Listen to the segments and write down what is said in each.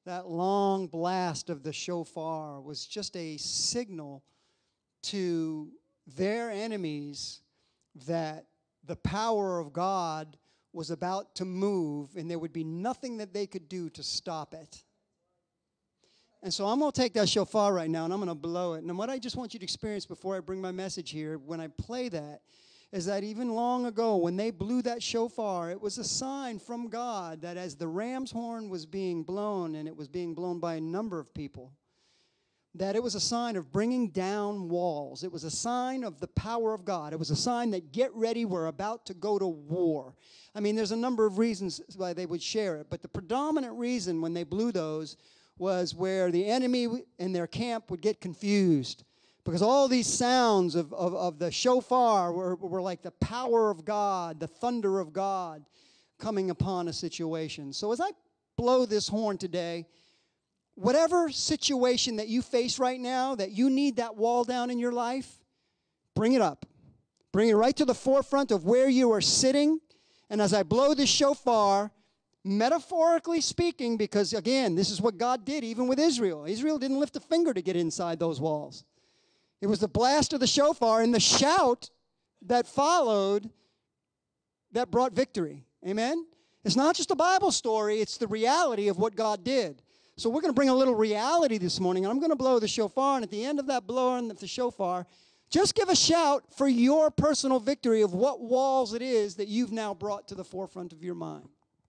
That long blast of the shofar was just a signal to their enemies that the power of God was about to move and there would be nothing that they could do to stop it. And so I'm going to take that shofar right now and I'm going to blow it. And what I just want you to experience before I bring my message here, when I play that, is that even long ago when they blew that shofar, it was a sign from God that as the ram's horn was being blown, and it was being blown by a number of people, that it was a sign of bringing down walls. It was a sign of the power of God. It was a sign that get ready, we're about to go to war. I mean, there's a number of reasons why they would share it, but the predominant reason when they blew those was where the enemy in their camp would get confused. Because all these sounds of the shofar were like the power of God, the thunder of God coming upon a situation. So as I blow this horn today, whatever situation that you face right now, that you need that wall down in your life, bring it up. Bring it right to the forefront of where you are sitting. And as I blow this shofar, metaphorically speaking, because again, this is what God did even with Israel. Israel didn't lift a finger to get inside those walls. It was the blast of the shofar and the shout that followed that brought victory. Amen? It's not just a Bible story, it's the reality of what God did. So we're going to bring a little reality this morning, and I'm going to blow the shofar, and at the end of that blowing of the shofar, just give a shout for your personal victory of what walls it is that you've now brought to the forefront of your mind.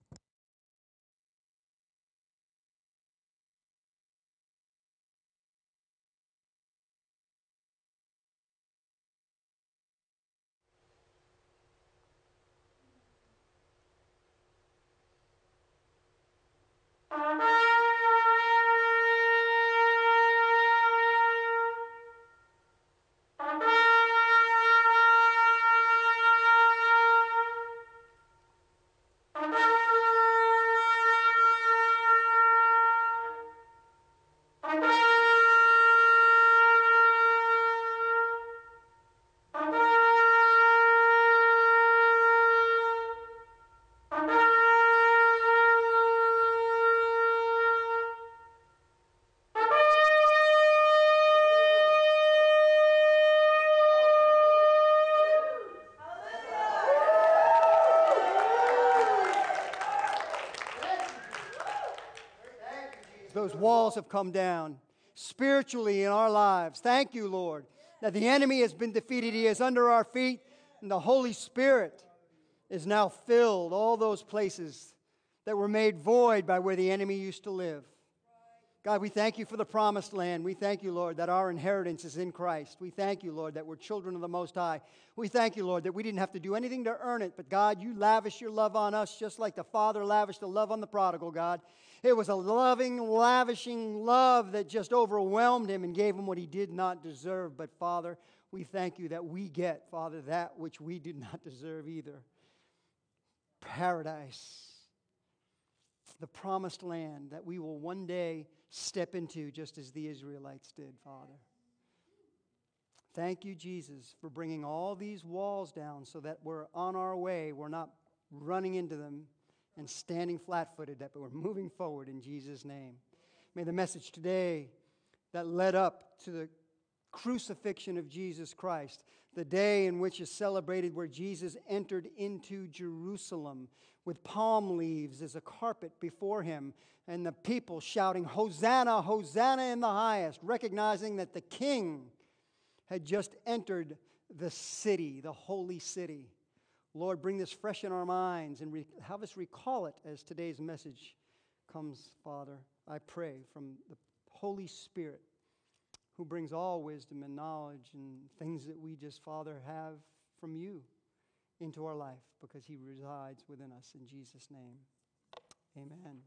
Those walls have come down spiritually in our lives. Thank you, Lord, that the enemy has been defeated. He is under our feet, and the Holy Spirit is now filled all those places that were made void by where the enemy used to live. God, we thank you for the promised land. We thank you, Lord, that our inheritance is in Christ. We thank you, Lord, that we're children of the Most High. We thank you, Lord, that we didn't have to do anything to earn it, but God, you lavish your love on us just like the Father lavished the love on the prodigal, God. It was a loving, lavishing love that just overwhelmed him and gave him what he did not deserve. But, Father, we thank you that we get, Father, that which we did not deserve either. Paradise. The promised land that we will one day step into just as the Israelites did, Father. Thank you, Jesus, for bringing all these walls down so that we're on our way. We're not running into them and standing flat-footed, but we're moving forward in Jesus' name. May the message today that led up to the crucifixion of Jesus Christ, the day in which is celebrated where Jesus entered into Jerusalem with palm leaves as a carpet before him, and the people shouting, "Hosanna, Hosanna in the highest," recognizing that the King had just entered the city, the holy city. Lord, bring this fresh in our minds and have us recall it as today's message comes, Father. I pray from the Holy Spirit, who brings all wisdom and knowledge and things that we just, Father, have from you into our life, because he resides within us. In Jesus' name, amen.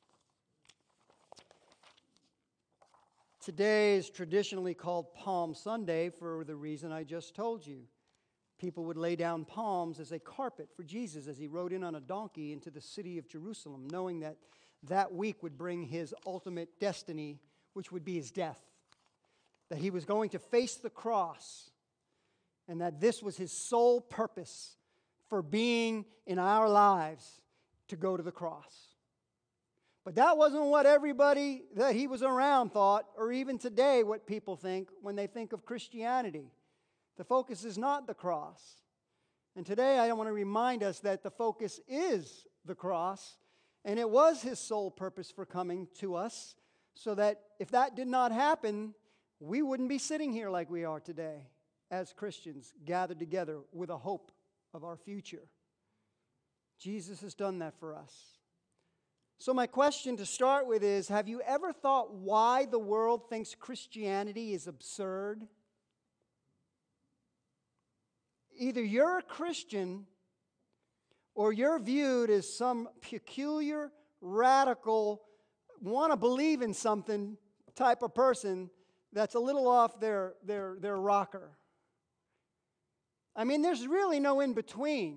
Today is traditionally called Palm Sunday for the reason I just told you. People would lay down palms as a carpet for Jesus as he rode in on a donkey into the city of Jerusalem, knowing that that week would bring his ultimate destiny, which would be his death. That he was going to face the cross, and that this was his sole purpose for being in our lives, to go to the cross. But that wasn't what everybody that he was around thought, or even today what people think when they think of Christianity. The focus is not the cross. And today I want to remind us that the focus is the cross, and it was his sole purpose for coming to us, so that if that did not happen, we wouldn't be sitting here like we are today as Christians, gathered together with a hope of our future. Jesus has done that for us. So my question to start with is, have you ever thought why the world thinks Christianity is absurd? Either you're a Christian or you're viewed as some peculiar, radical, want to believe in something type of person that's a little off their rocker. I mean, there's really no in between.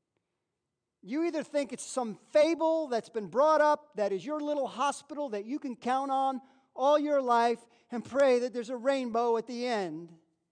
You either think it's some fable that's been brought up that is your little hospital that you can count on all your life and pray that there's a rainbow at the end.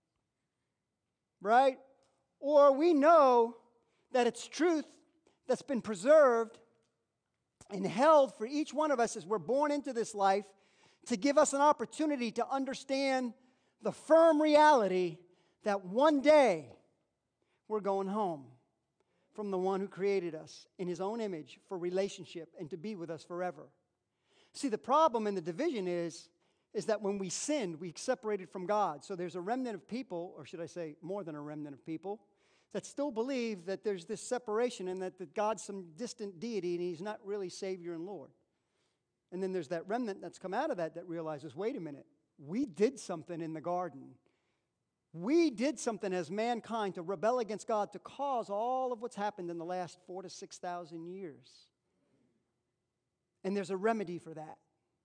Right? Or we know that it's truth that's been preserved and held for each one of us as we're born into this life to give us an opportunity to understand the firm reality that one day we're going home from the one who created us in his own image for relationship and to be with us forever. See, the problem and the division is that when we sinned, we separated from God. So there's a remnant of people, or should I say more than a remnant of people, that still believe that there's this separation and that God's some distant deity and he's not really Savior and Lord. And then there's that remnant that's come out of that realizes, wait a minute, we did something in the garden. We did something as mankind to rebel against God to cause all of what's happened in the last 4,000 to 6,000 years. And there's a remedy for that.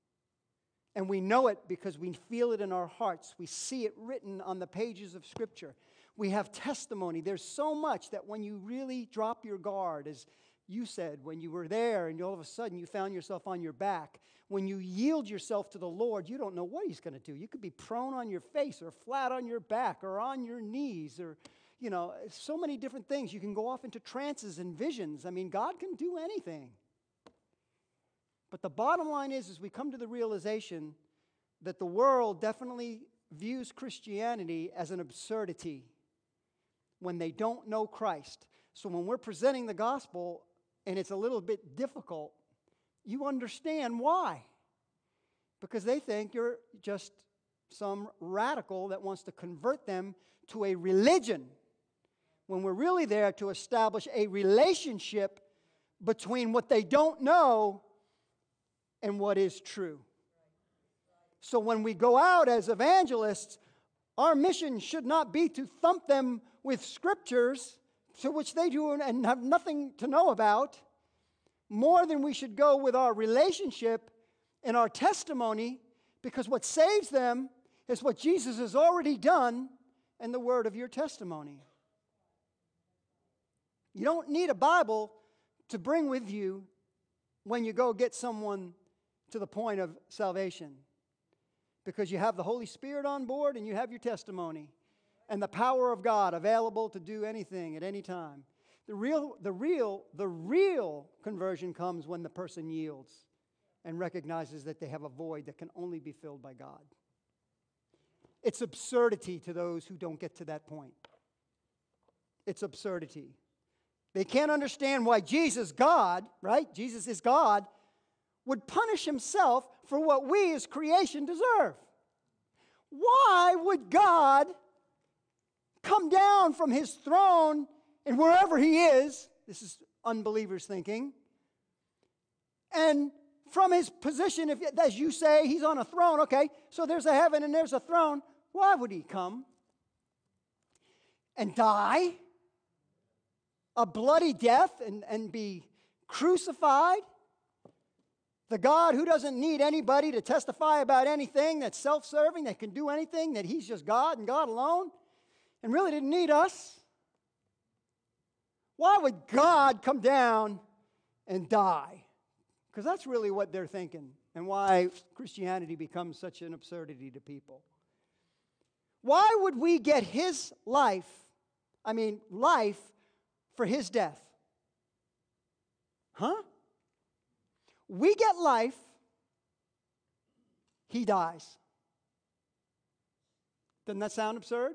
And we know it because we feel it in our hearts. We see it written on the pages of Scripture. We have testimony. There's so much that when you really drop your guard, as you said, when you were there and all of a sudden you found yourself on your back, when you yield yourself to the Lord, you don't know what he's going to do. You could be prone on your face or flat on your back or on your knees or, so many different things. You can go off into trances and visions. I mean, God can do anything. But the bottom line is we come to the realization that the world definitely views Christianity as an absurdity when they don't know Christ. So when we're presenting the gospel and it's a little bit difficult, you understand why. Because they think you're just some radical that wants to convert them to a religion, when we're really there to establish a relationship between what they don't know and what is true. So when we go out as evangelists, our mission should not be to thump them with scriptures to which they do and have nothing to know about, more than we should go with our relationship and our testimony, because what saves them is what Jesus has already done and the word of your testimony. You don't need a Bible to bring with you when you go get someone to the point of salvation, because you have the Holy Spirit on board and you have your testimony and the power of God available to do anything at any time. The real conversion comes when the person yields and recognizes that they have a void that can only be filled by God. It's absurdity to those who don't get to that point. It's absurdity. They can't understand why Jesus, God, right? Jesus is God, would punish himself for what we as creation deserve. Why would God come down from his throne and wherever he is, this is unbelievers thinking, and from his position, if, as you say, he's on a throne, okay, so there's a heaven and there's a throne, why would he come and die a bloody death and be crucified? The God who doesn't need anybody to testify about anything, that's self-serving, that can do anything, that he's just God and God alone, and really didn't need us. Why would God come down and die? Because that's really what they're thinking, and why Christianity becomes such an absurdity to people. Why would we get his life for his death? Huh? We get life he dies. Doesn't that sound absurd?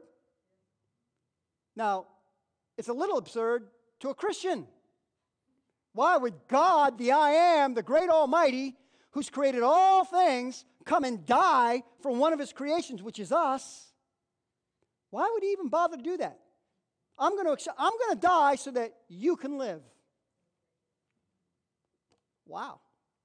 Now, it's a little absurd to a Christian. Why would God, the I Am, the great Almighty, who's created all things, come and die for one of his creations, which is us? Why would he even bother to do that? I'm going to die so that you can live. Wow.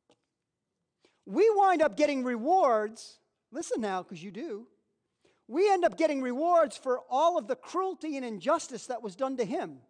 We wind up getting rewards. Listen now, because you do. We end up getting rewards for all of the cruelty and injustice that was done to him.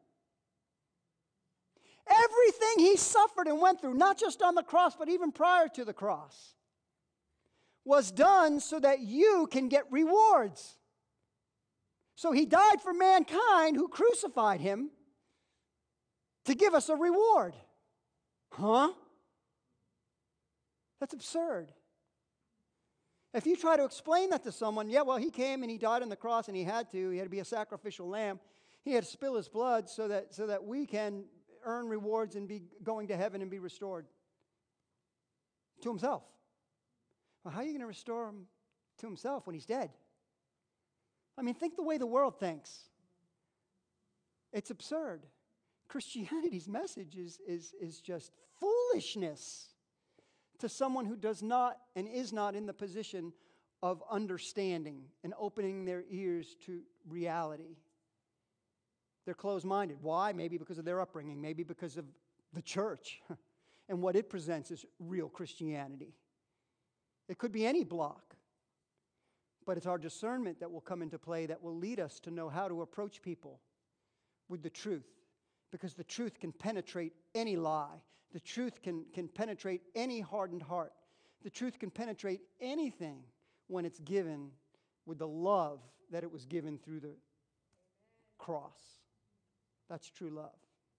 Everything he suffered and went through, not just on the cross, but even prior to the cross, was done so that you can get rewards. So he died for mankind who crucified him to give us a reward. Huh? That's absurd. If you try to explain that to someone, yeah, well, he came and he died on the cross and he had to be a sacrificial lamb. He had to spill his blood so that we can earn rewards and be going to heaven and be restored to himself. Well, how are you going to restore him to himself when he's dead? I mean, think the way the world thinks. It's absurd. Christianity's message is just foolishness to someone who does not and is not in the position of understanding and opening their ears to reality. They're closed-minded. Why? Maybe because of their upbringing, maybe because of the church and what it presents as real Christianity. It could be any block, but it's our discernment that will come into play that will lead us to know how to approach people with the truth, because the truth can penetrate any lie. The truth can penetrate any hardened heart. The truth can penetrate anything when it's given with the love that it was given through the cross. That's true love.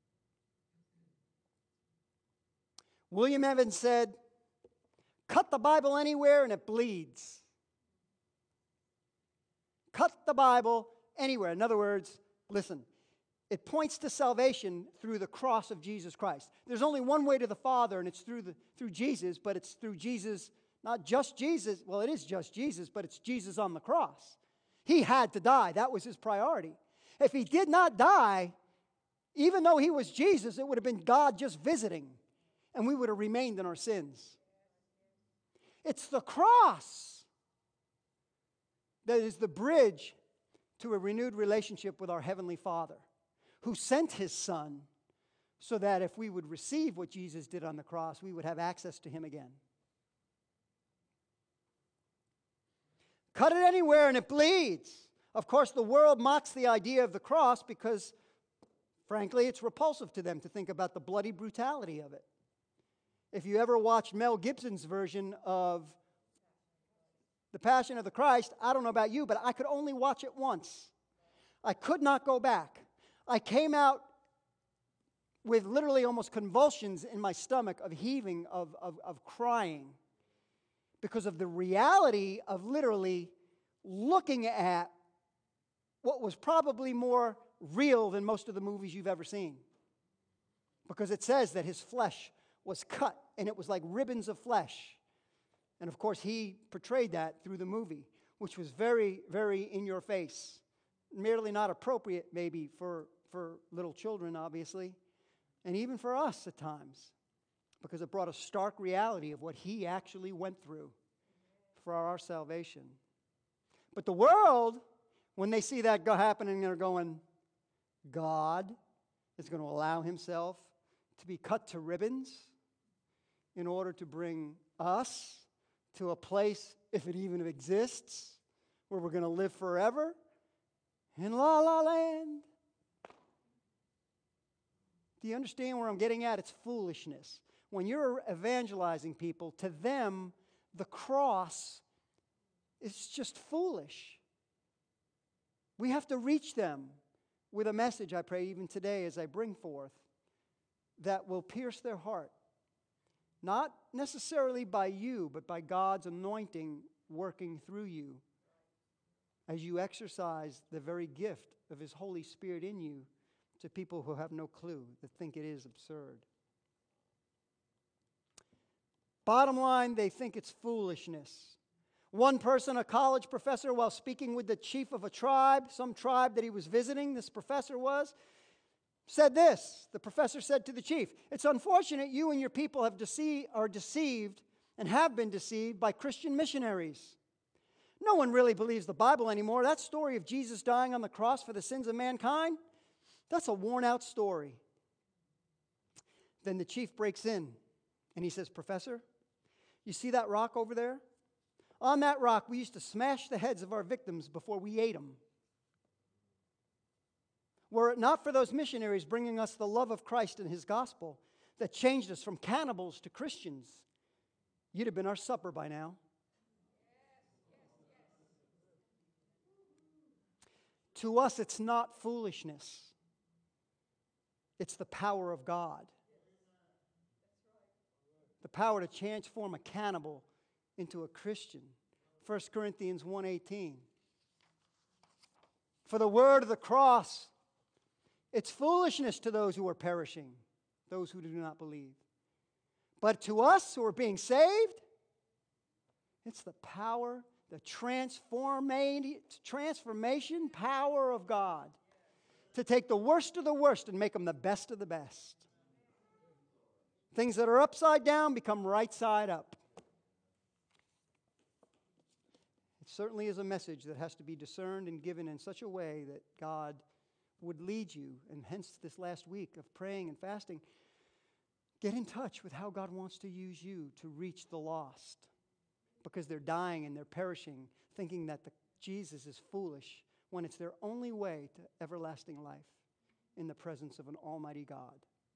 William Evans said, "Cut the Bible anywhere and it bleeds." Cut the Bible anywhere. In other words, listen, it points to salvation through the cross of Jesus Christ. There's only one way to the Father, and it's through Jesus, but it's through Jesus, not just Jesus. Well, it is just Jesus, but it's Jesus on the cross. He had to die. That was his priority. If he did not die, even though he was Jesus, it would have been God just visiting, and we would have remained in our sins. It's the cross that is the bridge to a renewed relationship with our Heavenly Father, who sent his Son so that if we would receive what Jesus did on the cross, we would have access to him again. Cut it anywhere and it bleeds. Of course, the world mocks the idea of the cross because, frankly, it's repulsive to them to think about the bloody brutality of it. If you ever watched Mel Gibson's version of The Passion of the Christ, I don't know about you, but I could only watch it once. I could not go back. I came out with literally almost convulsions in my stomach of heaving, of crying, because of the reality of literally looking at what was probably more real than most of the movies you've ever seen. Because it says that his flesh was cut, and it was like ribbons of flesh. And of course, he portrayed that through the movie, which was very, very in your face. Merely not appropriate, maybe, for little children, obviously, and even for us at times, because it brought a stark reality of what he actually went through for our salvation. But the world, when they see that happening, they're going, God is going to allow himself to be cut to ribbons in order to bring us to a place, if it even exists, where we're going to live forever in La La Land. Do you understand where I'm getting at? It's foolishness. When you're evangelizing people, to them, the cross is just foolish. We have to reach them with a message, I pray, even today as I bring forth, that will pierce their heart. Not necessarily by you, but by God's anointing working through you as you exercise the very gift of His Holy Spirit in you to people who have no clue, that think it is absurd. Bottom line, they think it's foolishness. One person, a college professor, while speaking with the chief of a tribe, some tribe that he was visiting, this professor was, said this. The professor said to the chief, "It's unfortunate you and your people are deceived and have been deceived by Christian missionaries. No one really believes the Bible anymore. That story of Jesus dying on the cross for the sins of mankind, that's a worn-out story." Then the chief breaks in and he says, "Professor, you see that rock over there? On that rock, we used to smash the heads of our victims before we ate them. Were it not for those missionaries bringing us the love of Christ and His gospel that changed us from cannibals to Christians, you'd have been our supper by now." To us, it's not foolishness. It's the power of God. The power to transform a cannibal into a Christian. 1 Corinthians 1:18. For the word of the cross, it's foolishness to those who are perishing, those who do not believe. But to us who are being saved, it's the power, the transformation power of God to take the worst of the worst and make them the best of the best. Things that are upside down become right side up. It certainly is a message that has to be discerned and given in such a way that God would lead you. And hence this last week of praying and fasting, get in touch with how God wants to use you to reach the lost. Because they're dying and they're perishing, thinking that Jesus is foolish when it's their only way to everlasting life in the presence of an almighty God.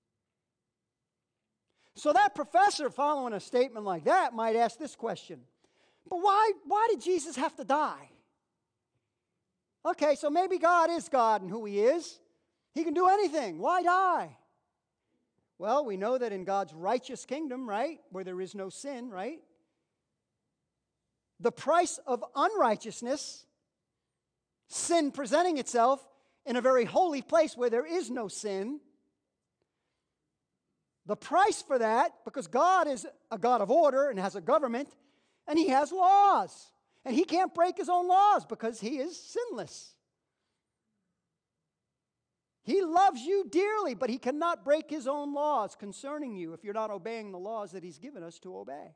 So that professor, following a statement like that, might ask this question: but why did Jesus have to die? Okay, so maybe God is God and who He is. He can do anything. Why die? Well, we know that in God's righteous kingdom, right, where there is no sin, right, the price of unrighteousness, sin presenting itself in a very holy place where there is no sin, the price for that, because God is a God of order and has a government, and He has laws. And He can't break His own laws because He is sinless. He loves you dearly, but He cannot break His own laws concerning you if you're not obeying the laws that He's given us to obey.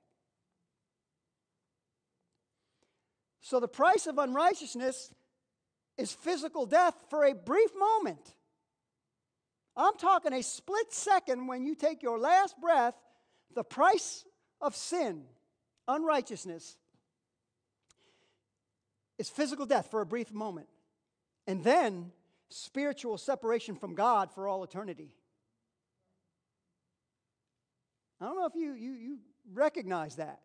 So the price of unrighteousness is physical death for a brief moment. I'm talking a split second when you take your last breath. The price of sin, unrighteousness, is physical death for a brief moment. And then spiritual separation from God for all eternity. I don't know if you recognize that.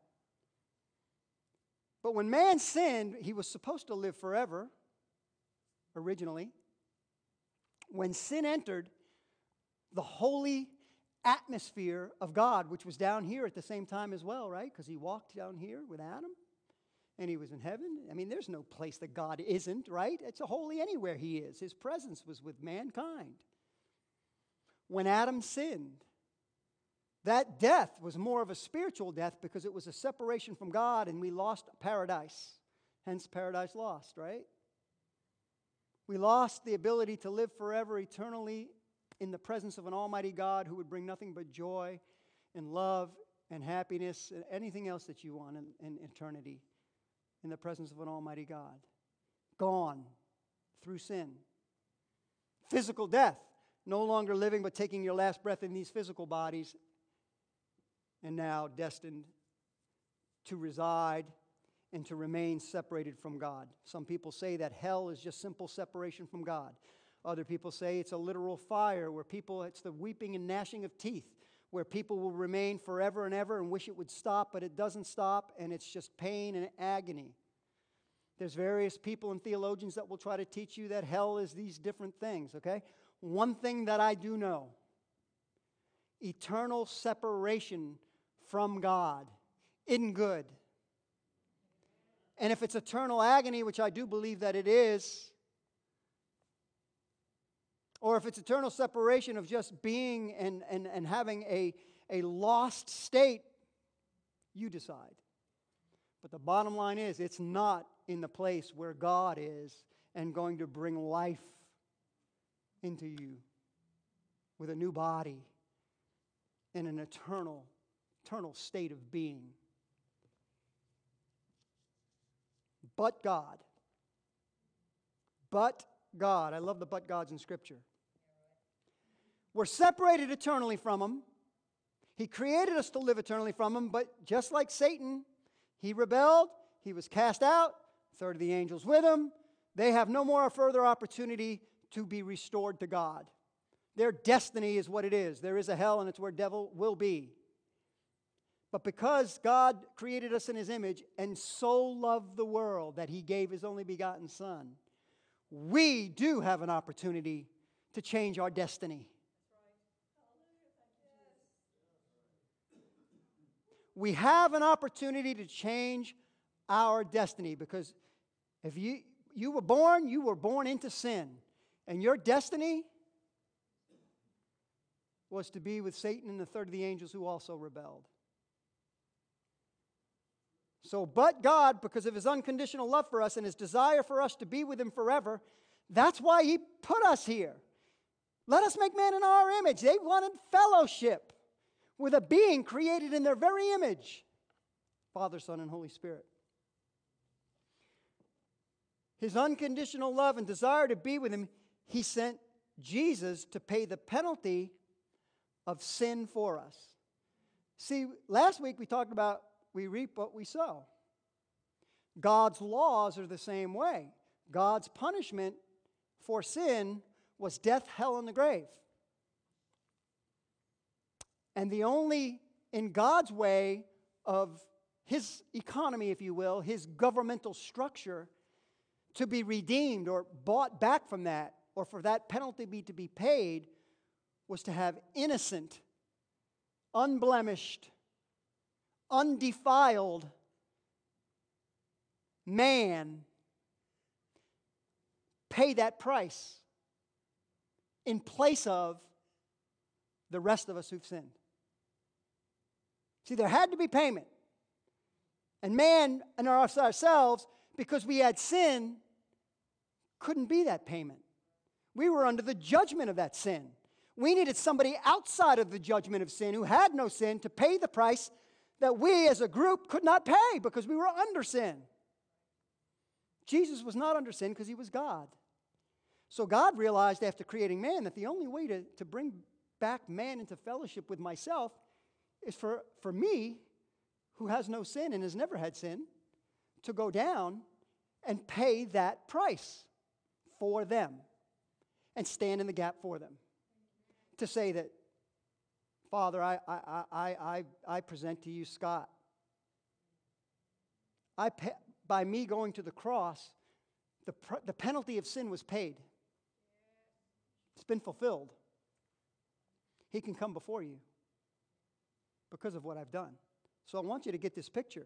But when man sinned, he was supposed to live forever, originally. When sin entered, the holy atmosphere of God, which was down here at the same time as well, right? Because He walked down here with Adam, and He was in heaven. I mean, there's no place that God isn't, right? It's a holy anywhere He is. His presence was with mankind. When Adam sinned, that death was more of a spiritual death because it was a separation from God, and we lost paradise. Hence, paradise lost, right? We lost the ability to live forever, eternally, in the presence of an almighty God who would bring nothing but joy and love and happiness and anything else that you want in eternity in the presence of an almighty God. Gone through sin. Physical death. No longer living but taking your last breath in these physical bodies, and now destined to reside and to remain separated from God. Some people say that hell is just simple separation from God. Other people say it's a literal fire where it's the weeping and gnashing of teeth, where people will remain forever and ever and wish it would stop, but it doesn't stop, and it's just pain and agony. There's various people and theologians that will try to teach you that hell is these different things, okay? One thing that I do know, eternal separation from God in good. And if it's eternal agony, which I do believe that it is, or if it's eternal separation of just being and having a lost state, you decide. But the bottom line is, it's not in the place where God is and going to bring life into you with a new body in an eternal state of being. But God. But God. I love the but gods in Scripture. We're separated eternally from Him. He created us to live eternally from Him, but just like Satan, he rebelled, he was cast out, a third of the angels with him. They have no more or further opportunity to be restored to God. Their destiny is what it is. There is a hell, and it's where devil will be. But because God created us in His image and so loved the world that He gave His only begotten Son, we do have an opportunity to change our destiny. We have an opportunity to change our destiny, because if you were born into sin, and your destiny was to be with Satan and the third of the angels who also rebelled. So, but God, because of His unconditional love for us and His desire for us to be with Him forever, that's why He put us here. Let us make man in our image. They wanted fellowship with a being created in their very image. Father, Son, and Holy Spirit. His unconditional love and desire to be with Him, He sent Jesus to pay the penalty of sin for us. See, last week we talked about we reap what we sow. God's laws are the same way. God's punishment for sin was death, hell, and the grave. And the only, in God's way of His economy, if you will, His governmental structure, to be redeemed or bought back from that, or for that penalty to be paid, was to have innocent, unblemished, undefiled man pay that price in place of the rest of us who've sinned. See, there had to be payment. And man and ourselves, because we had sin, couldn't be that payment. We were under the judgment of that sin. We needed somebody outside of the judgment of sin who had no sin to pay the price that we as a group could not pay because we were under sin. Jesus was not under sin because He was God. So God realized after creating man that the only way to bring back man into fellowship with myself is for me, who has no sin and has never had sin, to go down and pay that price for them and stand in the gap for them. To say that, Father, I present to you Scott. By me going to the cross, the penalty of sin was paid. It's been fulfilled. He can come before you because of what I've done. So I want you to get this picture.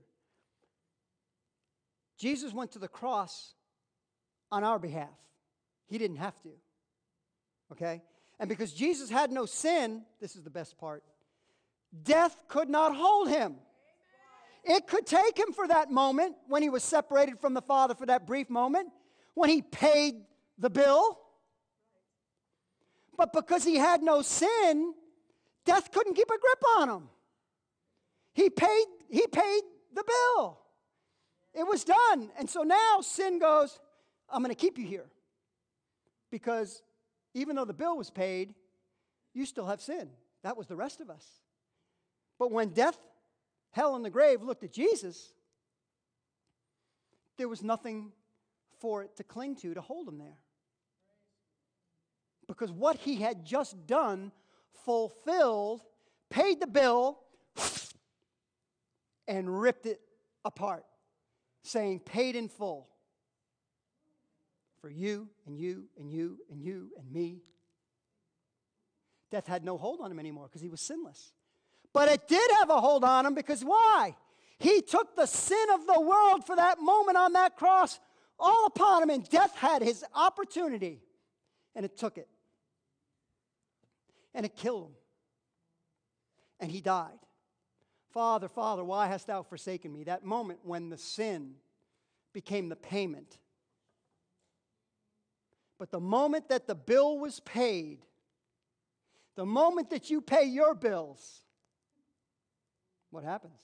Jesus went to the cross on our behalf. He didn't have to. Okay? And because Jesus had no sin, this is the best part, death could not hold Him. It could take Him for that moment when He was separated from the Father for that brief moment, when He paid the bill. But because He had no sin, death couldn't keep a grip on Him. He paid the bill. It was done. And so now sin goes, I'm going to keep you here. Because even though the bill was paid, you still have sin. That was the rest of us. But when death, hell, and the grave looked at Jesus, there was nothing for it to cling to hold Him there. Because what He had just done fulfilled, paid the bill, and ripped it apart, saying, paid in full. For you, and you, and you, and you, and me. Death had no hold on Him anymore because He was sinless. But it did have a hold on Him because why? He took the sin of the world for that moment on that cross all upon Him, and death had His opportunity, and it took it. And it killed Him. And He died. Father, Father, why hast thou forsaken me? That moment when the sin became the payment. But the moment that the bill was paid, the moment that you pay your bills, what happens?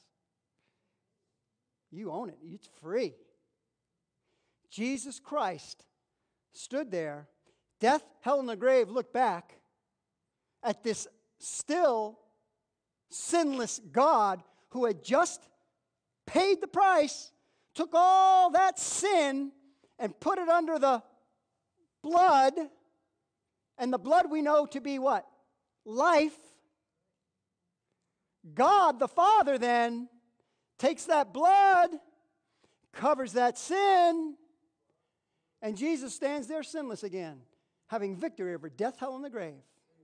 You own it. It's free. Jesus Christ stood there. Death, hell, and the grave looked back at this still sinless God who had just paid the price, took all that sin and put it under the blood, and the blood we know to be what? Life. God the Father then takes that blood, covers that sin, and Jesus stands there sinless again, having victory over death, hell, and the grave.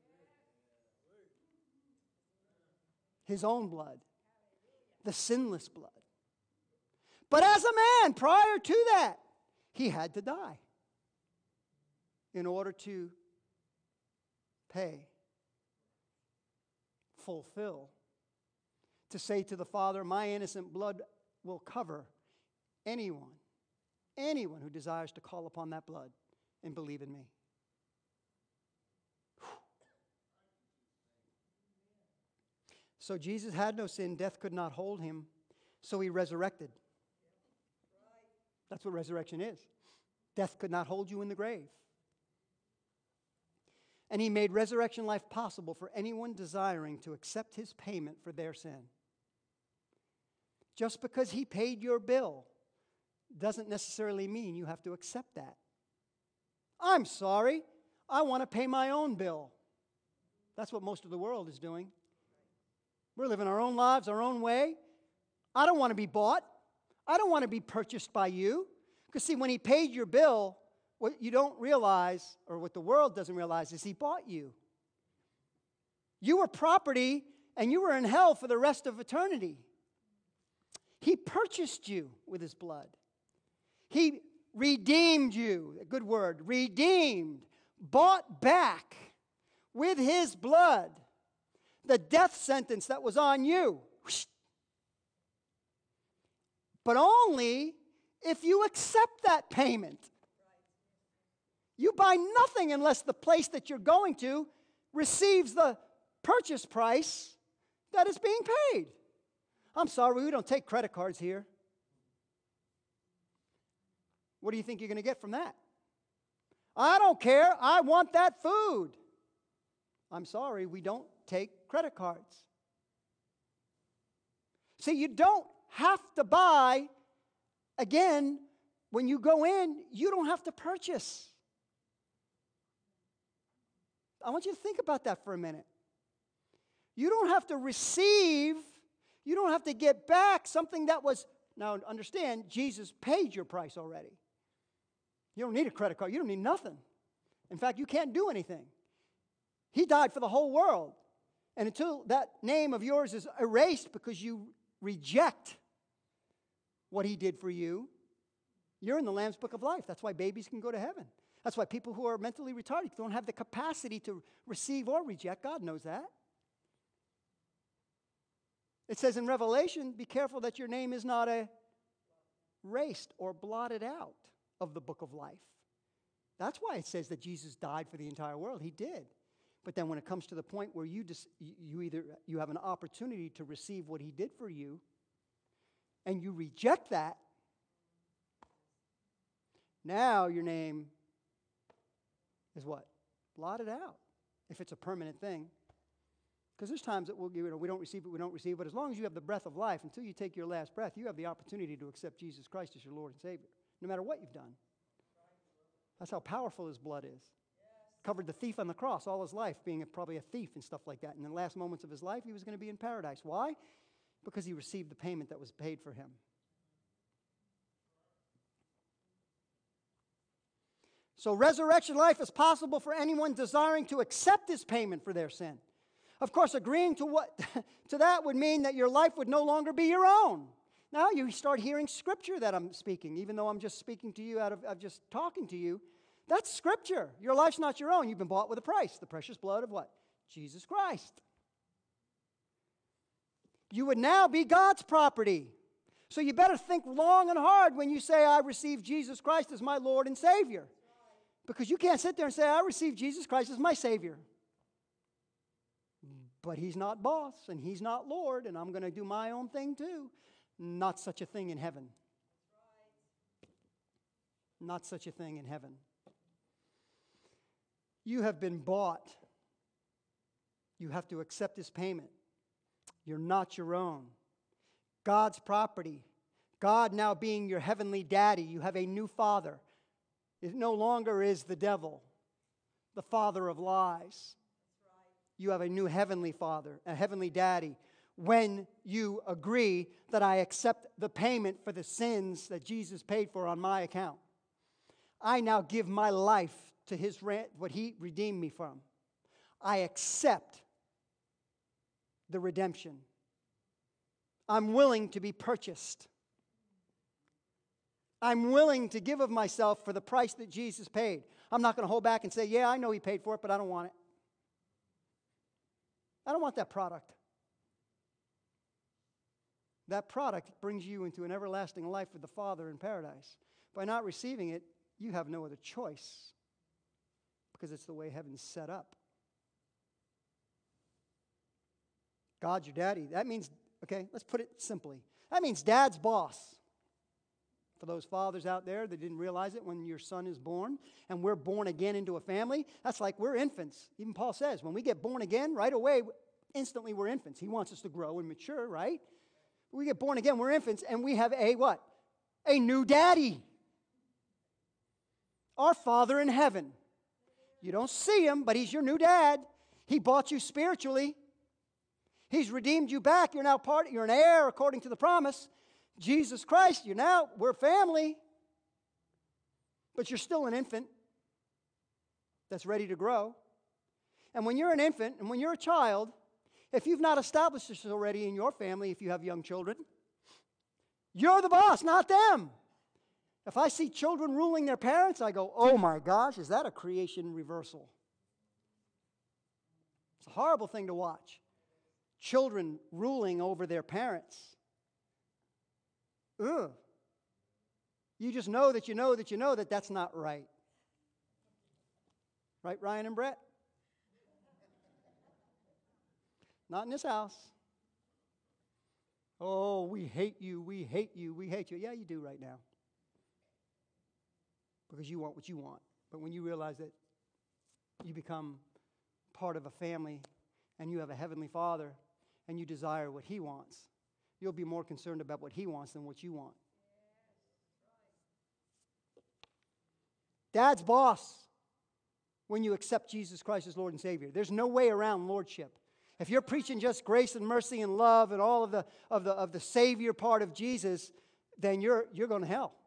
His own blood, the sinless blood. But as a man, prior to that, he had to die in order to pay, fulfill, to say to the Father, my innocent blood will cover anyone who desires to call upon that blood and believe in me. So Jesus had no sin. Death could not hold him. So he resurrected. That's what resurrection is. Death could not hold you in the grave. And he made resurrection life possible for anyone desiring to accept his payment for their sin. Just because he paid your bill doesn't necessarily mean you have to accept that. I'm sorry, I want to pay my own bill. That's what most of the world is doing. We're living our own lives, our own way. I don't want to be bought. I don't want to be purchased by you. Because see, when he paid your bill, what you don't realize, or what the world doesn't realize, is he bought you. You were property, and you were in hell for the rest of eternity. He purchased you with his blood. He redeemed you, a good word, redeemed, bought back with his blood the death sentence that was on you. But only if you accept that payment. You buy nothing unless the place that you're going to receives the purchase price that is being paid. I'm sorry, we don't take credit cards here. What do you think you're going to get from that? I don't care. I want that food. I'm sorry, we don't take credit cards. See, you don't have to buy, again, when you go in, you don't have to purchase. I want you to think about that for a minute. You don't have to receive, you don't have to get back something that was, now understand, Jesus paid your price already. You don't need a credit card. You don't need nothing. In fact, you can't do anything. He died for the whole world. And until that name of yours is erased because you reject what he did for you, you're in the Lamb's Book of Life. That's why babies can go to heaven. That's why people who are mentally retarded don't have the capacity to receive or reject. God knows that. It says in Revelation, be careful that your name is not erased or blotted out of the book of life. That's why it says that Jesus died for the entire world. He did. But then when it comes to the point where you have an opportunity to receive what he did for you, and you reject that, now your name is what? Blotted out. If it's a permanent thing. Because there's times that we don't receive it, but as long as you have the breath of life, until you take your last breath, you have the opportunity to accept Jesus Christ as your Lord and Savior, no matter what you've done. That's how powerful his blood is. Covered the thief on the cross all his life, being probably a thief and stuff like that. In the last moments of his life, he was going to be in paradise. Why? Because he received the payment that was paid for him. So resurrection life is possible for anyone desiring to accept his payment for their sin. Of course, agreeing to that would mean that your life would no longer be your own. Now you start hearing scripture that I'm speaking, even though I'm just speaking to you I'm just talking to you. That's scripture. Your life's not your own. You've been bought with a price. The precious blood of what? Jesus Christ. You would now be God's property. So you better think long and hard when you say, I receive Jesus Christ as my Lord and Savior. Because you can't sit there and say, I receive Jesus Christ as my Savior. But He's not boss, and He's not Lord, and I'm going to do my own thing too. Not such a thing in heaven. Not such a thing in heaven. You have been bought. You have to accept His payment. You're not your own. God's property. God now being your heavenly daddy. You have a new father. It no longer is the devil, the father of lies. You have a new heavenly father, a heavenly daddy. When you agree that I accept the payment for the sins that Jesus paid for on my account, I now give my life to His what He redeemed me from. I accept the redemption. I'm willing to be purchased. I'm willing to give of myself for the price that Jesus paid. I'm not going to hold back and say, yeah, I know He paid for it, but I don't want it. I don't want that product. That product brings you into an everlasting life with the Father in paradise. By not receiving it, you have no other choice, because it's the way heaven's set up. God's your daddy. That means, okay, let's put it simply. That means Dad's boss. For those fathers out there that didn't realize it, when your son is born and we're born again into a family, that's like we're infants. Even Paul says, when we get born again, right away, instantly we're infants. He wants us to grow and mature, right? We get born again, we're infants, and we have a what? A new daddy. Our Father in heaven. You don't see Him, but He's your new dad. He bought you spiritually. He's redeemed you back. You're now you're an heir according to the promise. Jesus Christ, we're family. But you're still an infant that's ready to grow. And when you're an infant and when you're a child, if you've not established this already in your family, if you have young children, you're the boss, not them. If I see children ruling their parents, I go, oh my gosh, is that a creation reversal? It's a horrible thing to watch. Children ruling over their parents. Ugh. You just know that you know that you know that that's not right. Right, Ryan and Brett? Not in this house. Oh, we hate you, we hate you, we hate you. Yeah, you do right now. Because you want what you want. But when you realize that you become part of a family and you have a heavenly Father and you desire what He wants, you'll be more concerned about what He wants than what you want. Dad's boss when you accept Jesus Christ as Lord and Savior. There's no way around lordship. If you're preaching just grace and mercy and love and all of the Savior part of Jesus, then you're going to hell.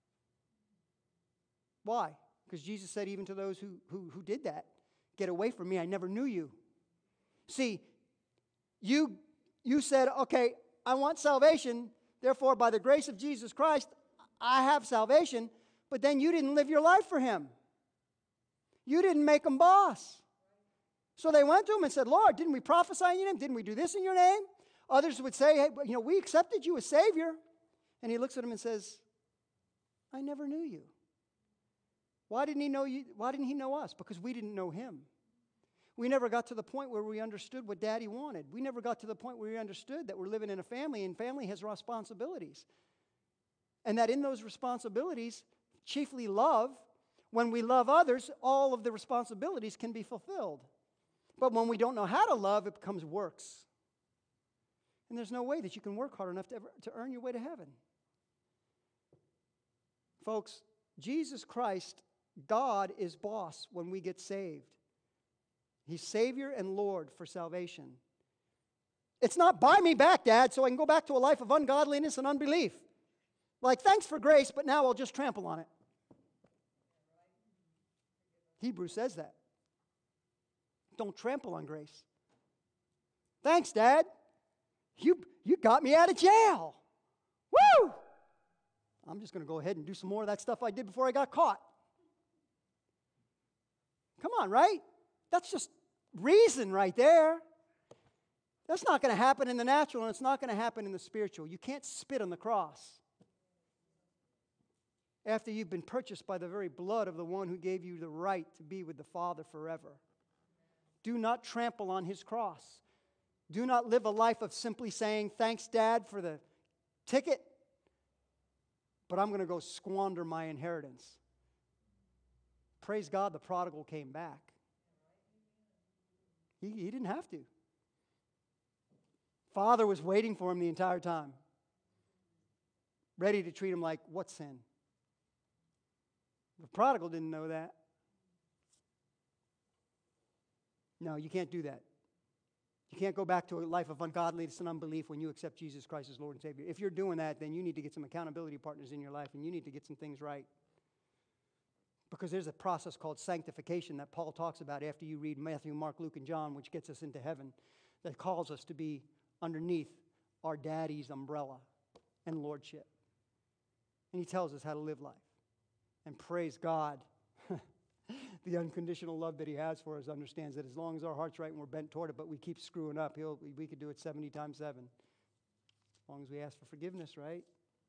Why? Because Jesus said even to those who did that, get away from me, I never knew you. See, you said, okay, I want salvation, therefore by the grace of Jesus Christ, I have salvation, but then you didn't live your life for Him. You didn't make Him boss. So they went to Him and said, Lord, didn't we prophesy in your name? Didn't we do this in your name? Others would say, hey, we accepted you as Savior. And He looks at them and says, I never knew you. Why didn't He know you? Why didn't He know us? Because we didn't know Him. We never got to the point where we understood what Daddy wanted. We never got to the point where we understood that we're living in a family, and family has responsibilities. And that in those responsibilities, chiefly love, when we love others, all of the responsibilities can be fulfilled. But when we don't know how to love, it becomes works. And there's no way that you can work hard enough to earn your way to heaven. Folks, Jesus Christ, God is boss when we get saved. He's Savior and Lord for salvation. It's not buy me back, Dad, so I can go back to a life of ungodliness and unbelief. Like, thanks for grace, but now I'll just trample on it. Hebrews says that. Don't trample on grace. Thanks, Dad. You got me out of jail. Woo! I'm just going to go ahead and do some more of that stuff I did before I got caught. Come on, right? That's just reason right there. That's not going to happen in the natural, and it's not going to happen in the spiritual. You can't spit on the cross after you've been purchased by the very blood of the one who gave you the right to be with the Father forever. Do not trample on His cross. Do not live a life of simply saying, thanks, Dad, for the ticket, but I'm going to go squander my inheritance. Praise God, the prodigal came back. He didn't have to. Father was waiting for him the entire time, ready to treat him like, what sin? The prodigal didn't know that. No, you can't do that. You can't go back to a life of ungodliness and unbelief when you accept Jesus Christ as Lord and Savior. If you're doing that, then you need to get some accountability partners in your life, and you need to get some things right. Because there's a process called sanctification that Paul talks about after you read Matthew, Mark, Luke, and John, which gets us into heaven, that calls us to be underneath our daddy's umbrella and lordship. And he tells us how to live life. And praise God, the unconditional love that he has for us understands that as long as our heart's right and we're bent toward it, but we keep screwing up, we could do it 70 times 7. As long as we ask for forgiveness, right?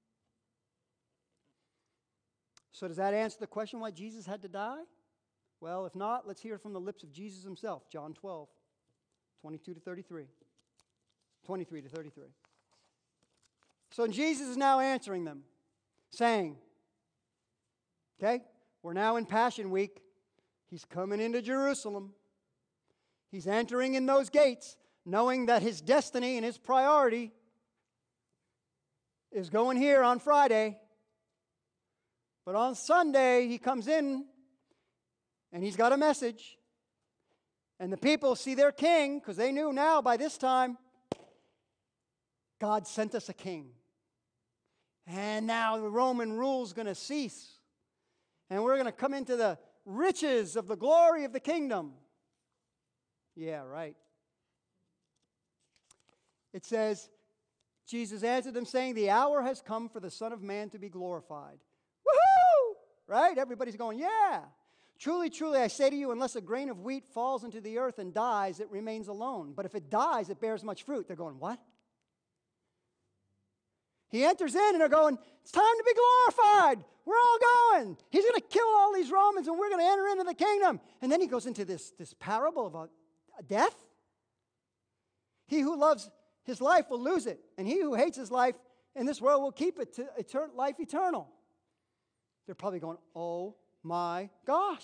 So does that answer the question why Jesus had to die? Well, if not, let's hear from the lips of Jesus himself. John 12, 22 to 33. 23 to 33. So Jesus is now answering them, saying, okay, we're now in Passion Week. He's coming into Jerusalem. He's entering in those gates, knowing that his destiny and his priority is going here on Friday. But on Sunday, he comes in, and he's got a message. And the people see their king, because they knew now by this time, God sent us a king. And now the Roman rule is going to cease. And we're going to come into the riches of the glory of the kingdom. Yeah, right. It says, Jesus answered them saying, the hour has come for the Son of Man to be glorified. Woohoo! Right? Everybody's going, yeah. Truly, truly, I say to you, unless a grain of wheat falls into the earth and dies, it remains alone. But if it dies, it bears much fruit. They're going, what? He enters in and they're going, it's time to be glorified. We're all going. He's going to kill all these Romans and we're going to enter into the kingdom. And then he goes into this parable of a death. He who loves his life will lose it. And he who hates his life in this world will keep it to life eternal. They're probably going, oh my gosh.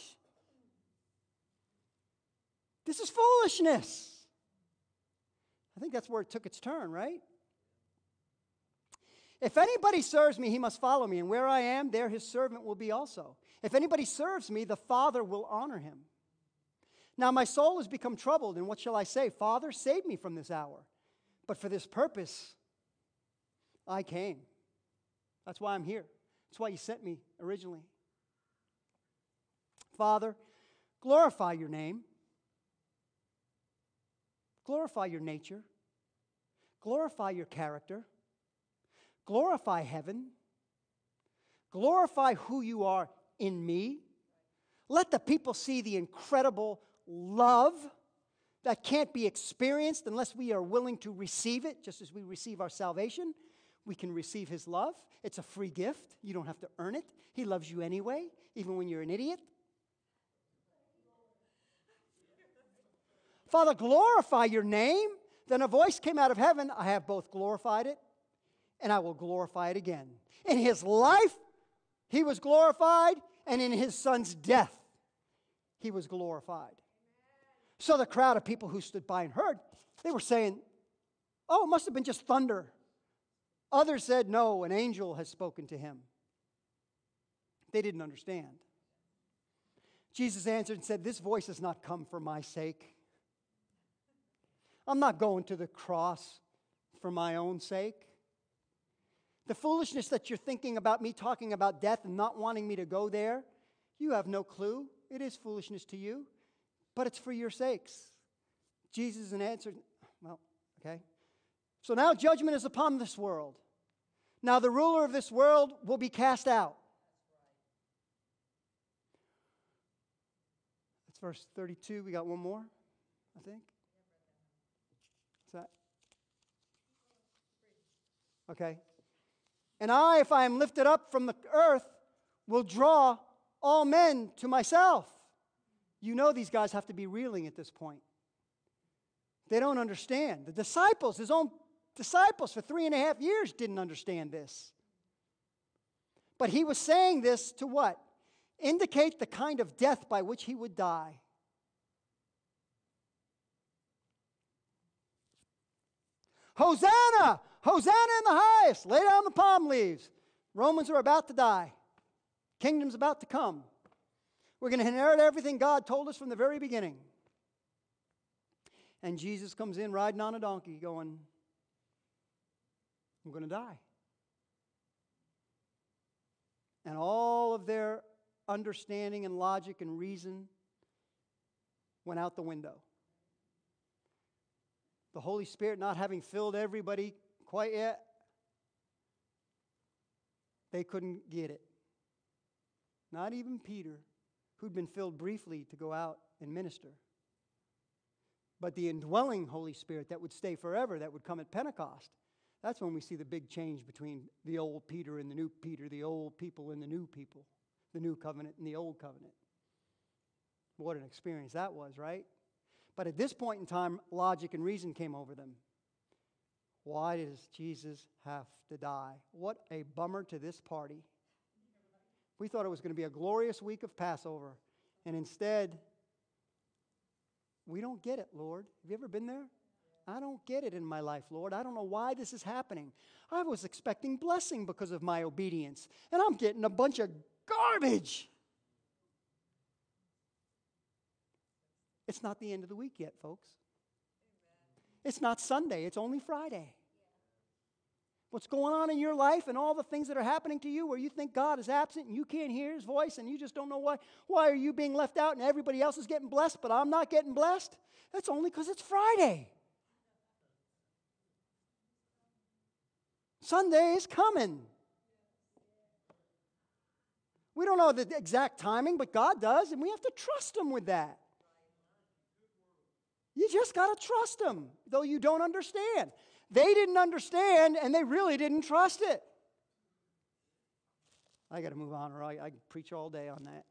This is foolishness. I think that's where it took its turn, right? If anybody serves me, he must follow me, and where I am, there his servant will be also. If anybody serves me, the Father will honor him. Now my soul has become troubled, and what shall I say? Father, save me from this hour. But for this purpose, I came. That's why I'm here. That's why you sent me originally. Father, glorify your name. Glorify your nature. Glorify your character. Glorify heaven. Glorify who you are in me. Let the people see the incredible love that can't be experienced unless we are willing to receive it, just as we receive our salvation. We can receive his love. It's a free gift. You don't have to earn it. He loves you anyway, even when you're an idiot. Father, glorify your name. Then a voice came out of heaven. I have both glorified it, and I will glorify it again. In his life, he was glorified, and in his son's death, he was glorified. So the crowd of people who stood by and heard, they were saying, oh, it must have been just thunder. Others said, no, an angel has spoken to him. They didn't understand. Jesus answered and said, this voice has not come for my sake. I'm not going to the cross for my own sake. The foolishness that you're thinking about me talking about death and not wanting me to go there, you have no clue. It is foolishness to you, but it's for your sakes. Jesus answered, well, okay. So now judgment is upon this world. Now the ruler of this world will be cast out. That's verse 32. We got one more, I think. What's that? Okay? And I, if I am lifted up from the earth, will draw all men to myself. You know these guys have to be reeling at this point. They don't understand. The disciples, his own disciples for 3.5 years didn't understand this. But he was saying this to what? Indicate the kind of death by which he would die. Hosanna! Hosanna in the highest! Lay down the palm leaves. Romans are about to die. Kingdom's about to come. We're going to inherit everything God told us from the very beginning. And Jesus comes in riding on a donkey going, I'm going to die. And all of their understanding and logic and reason went out the window. The Holy Spirit not having filled everybody quite yet, they couldn't get it. Not even Peter, who'd been filled briefly to go out and minister. But the indwelling Holy Spirit that would stay forever, that would come at Pentecost, that's when we see the big change between the old Peter and the new Peter, the old people and the new people, the new covenant and the old covenant. What an experience that was, right? But at this point in time, logic and reason came over them. Why does Jesus have to die? What a bummer to this party. We thought it was going to be a glorious week of Passover, and instead, we don't get it, Lord. Have you ever been there? I don't get it in my life, Lord. I don't know why this is happening. I was expecting blessing because of my obedience, and I'm getting a bunch of garbage. It's not the end of the week yet, folks. It's not Sunday. It's only Friday. What's going on in your life and all the things that are happening to you where you think God is absent and you can't hear His voice and you just don't know why. Why are you being left out and everybody else is getting blessed but I'm not getting blessed? That's only because it's Friday. Sunday is coming. We don't know the exact timing, but God does, and we have to trust Him with that. You just got to trust Him, though you don't understand. They didn't understand, and they really didn't trust it. I got to move on, or I can preach all day on that.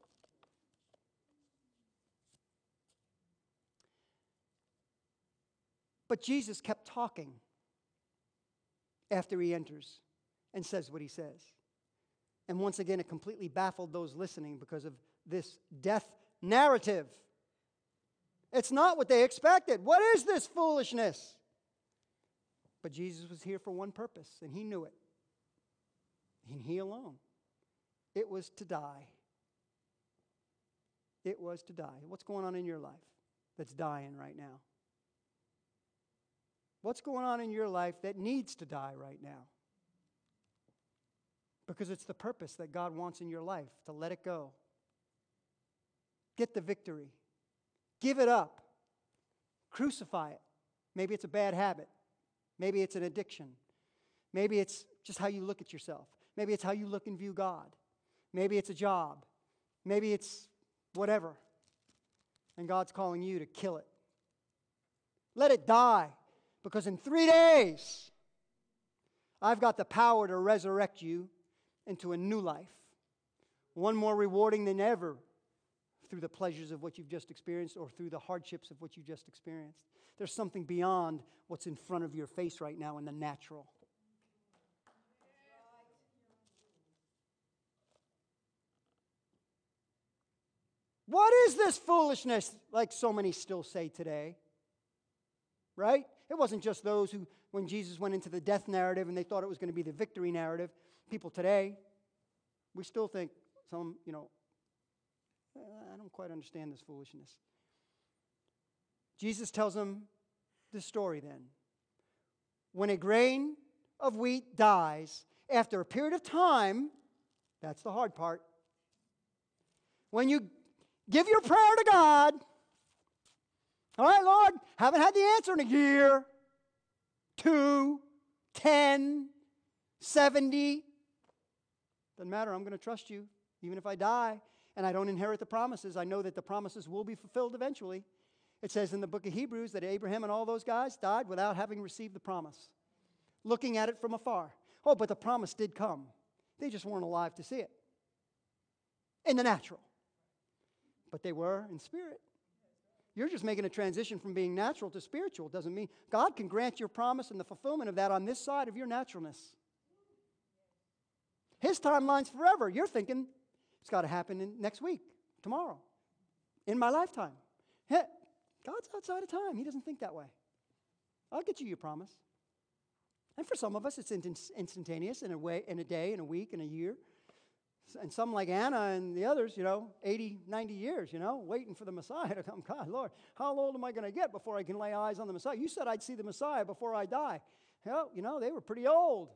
But Jesus kept talking after He enters and says what He says. And once again, it completely baffled those listening because of this death narrative. It's not what they expected. What is this foolishness? But Jesus was here for one purpose, and He knew it. And He alone. It was to die. It was to die. What's going on in your life that's dying right now? What's going on in your life that needs to die right now? Because it's the purpose that God wants in your life, to let it go. Get the victory. Give it up. Crucify it. Maybe it's a bad habit. Maybe it's an addiction. Maybe it's just how you look at yourself. Maybe it's how you look and view God. Maybe it's a job. Maybe it's whatever. And God's calling you to kill it. Let it die. Because in 3 days, I've got the power to resurrect you into a new life. One more rewarding than ever through the pleasures of what you've just experienced or through the hardships of what you just experienced. There's something beyond what's in front of your face right now in the natural. What is this foolishness, like so many still say today? Right? It wasn't just those who, when Jesus went into the death narrative and they thought it was going to be the victory narrative. People today, we still think some, I don't quite understand this foolishness. Jesus tells them this story then. When a grain of wheat dies, after a period of time, that's the hard part. When you give your prayer to God, all right, Lord, haven't had the answer in a year, 2, 10, 70. Doesn't matter, I'm going to trust you. Even if I die and I don't inherit the promises, I know that the promises will be fulfilled eventually. It says in the book of Hebrews that Abraham and all those guys died without having received the promise, looking at it from afar. Oh, but the promise did come. They just weren't alive to see it in the natural. But they were in spirit. You're just making a transition from being natural to spiritual. Doesn't mean God can grant your promise and the fulfillment of that on this side of your naturalness. His timeline's forever. You're thinking it's got to happen next week, tomorrow, in my lifetime. Hey, God's outside of time. He doesn't think that way. I'll get you your promise. And for some of us, it's instantaneous in a way, in a day, in a week, in a year. And some like Anna and the others, 80, 90 years, waiting for the Messiah to come. God, Lord, how old am I going to get before I can lay eyes on the Messiah? You said I'd see the Messiah before I die. Hell, they were pretty old.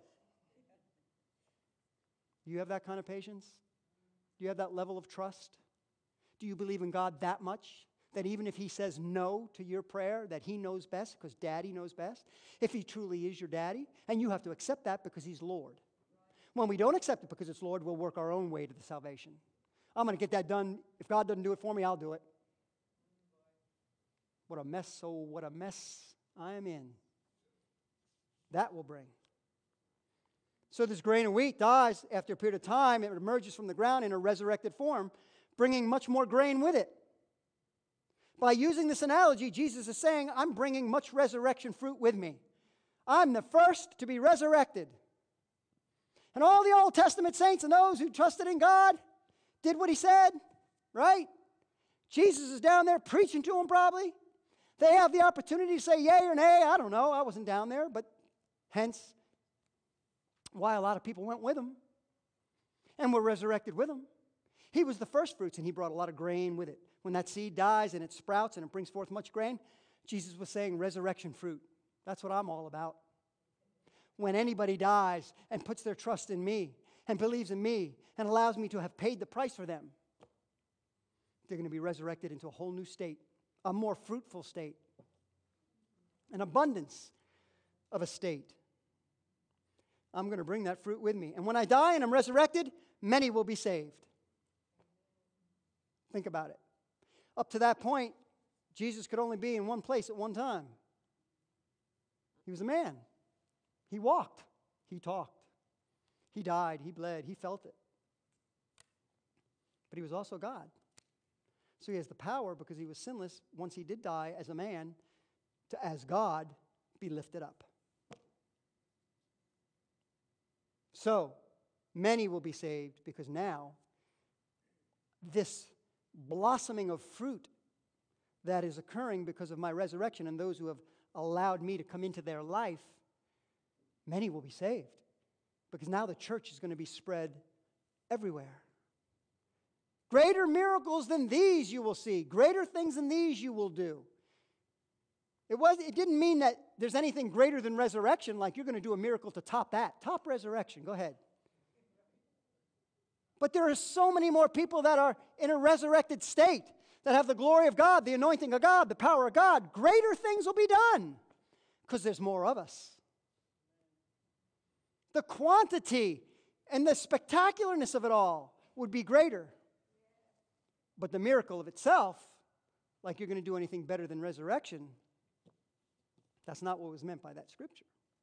Do you have that kind of patience? Do you have that level of trust? Do you believe in God that much? That even if He says no to your prayer, that He knows best because Daddy knows best? If He truly is your daddy, and you have to accept that because He's Lord. When we don't accept it because it's Lord, we'll work our own way to the salvation. I'm going to get that done. If God doesn't do it for me, I'll do it. What a mess I am in. That will bring. So this grain of wheat dies after a period of time. It emerges from the ground in a resurrected form, bringing much more grain with it. By using this analogy, Jesus is saying, I'm bringing much resurrection fruit with me. I'm the first to be resurrected. And all the Old Testament saints and those who trusted in God did what He said, right? Jesus is down there preaching to them probably. They have the opportunity to say yay or nay. I don't know. I wasn't down there, but hence why a lot of people went with Him and were resurrected with Him. He was the first fruits, and He brought a lot of grain with it. When that seed dies and it sprouts and it brings forth much grain, Jesus was saying resurrection fruit. That's what I'm all about. When anybody dies and puts their trust in me and believes in me and allows me to have paid the price for them, they're going to be resurrected into a whole new state, a more fruitful state, an abundance of a state. I'm going to bring that fruit with me. And when I die and I'm resurrected, many will be saved. Think about it. Up to that point, Jesus could only be in one place at one time. He was a man. He walked. He talked. He died. He bled. He felt it. But He was also God. So He has the power, because He was sinless, once He did die as a man, to, as God, be lifted up. So, many will be saved because now this blossoming of fruit that is occurring because of my resurrection and those who have allowed me to come into their life, many will be saved because now the church is going to be spread everywhere. Greater miracles than these you will see. Greater things than these you will do. It didn't mean that there's anything greater than resurrection, like you're going to do a miracle to top that. Top resurrection. Go ahead. But there are so many more people that are in a resurrected state, that have the glory of God, the anointing of God, the power of God. Greater things will be done because there's more of us. The quantity and the spectacularness of it all would be greater. But the miracle of itself, like you're going to do anything better than resurrection, that's not what was meant by that scripture.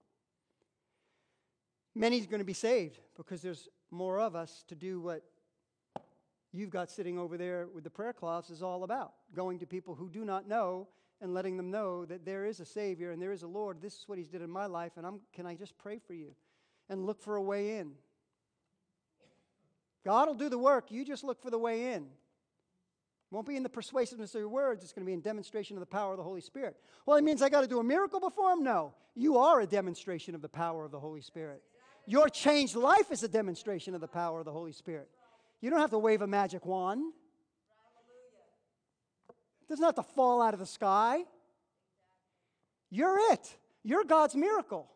Many's going to be saved because there's more of us to do what you've got sitting over there with the prayer cloths is all about. Going to people who do not know and letting them know that there is a Savior and there is a Lord. This is what He's did in my life, and can I just pray for you and look for a way in? God will do the work. You just look for the way in. It won't be in the persuasiveness of your words. It's going to be in demonstration of the power of the Holy Spirit. Well, it means I got to do a miracle before Him? No. You are a demonstration of the power of the Holy Spirit. Your changed life is a demonstration of the power of the Holy Spirit. You don't have to wave a magic wand. It doesn't have to fall out of the sky. You're it. You're God's miracle.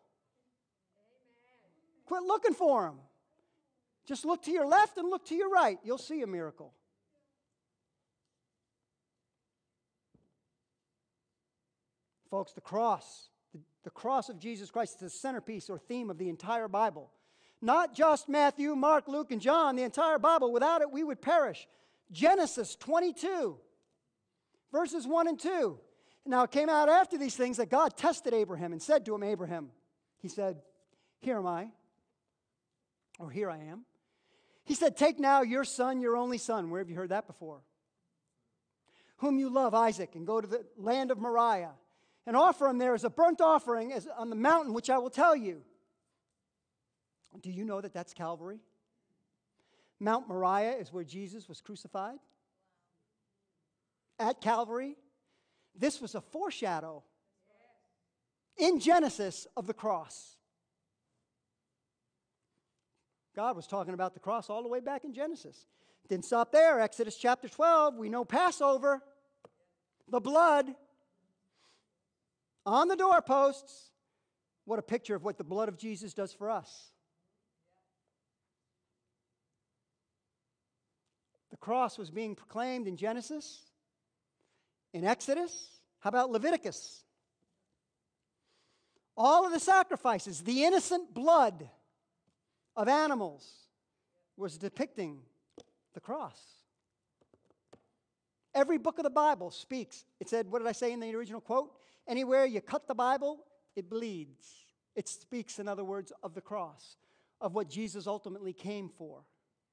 Quit looking for Him. Just look to your left and look to your right. You'll see a miracle. Folks, the cross of Jesus Christ is the centerpiece or theme of the entire Bible. Not just Matthew, Mark, Luke, and John, the entire Bible. Without it, we would perish. Genesis 22, verses 1 and 2. Now, it came out after these things that God tested Abraham and said to him, Abraham, He said, here am I. or here I am. He said, take now your son, your only son. Where have you heard that before? Whom you love, Isaac, and go to the land of Moriah and offer him there as a burnt offering on the mountain which I will tell you. Do you know that that's Calvary? Mount Moriah is where Jesus was crucified. At Calvary, this was a foreshadow in Genesis of the cross. God was talking about the cross all the way back in Genesis. Didn't stop there. Exodus chapter 12, we know Passover, the blood on the doorposts. What a picture of what the blood of Jesus does for us. The cross was being proclaimed in Genesis, in Exodus. How about Leviticus? All of the sacrifices, the innocent blood of animals was depicting the cross. Every book of the Bible speaks. It said, what did I say in the original quote? Anywhere you cut the Bible, it bleeds. It speaks, in other words, of the cross, of what Jesus ultimately came for.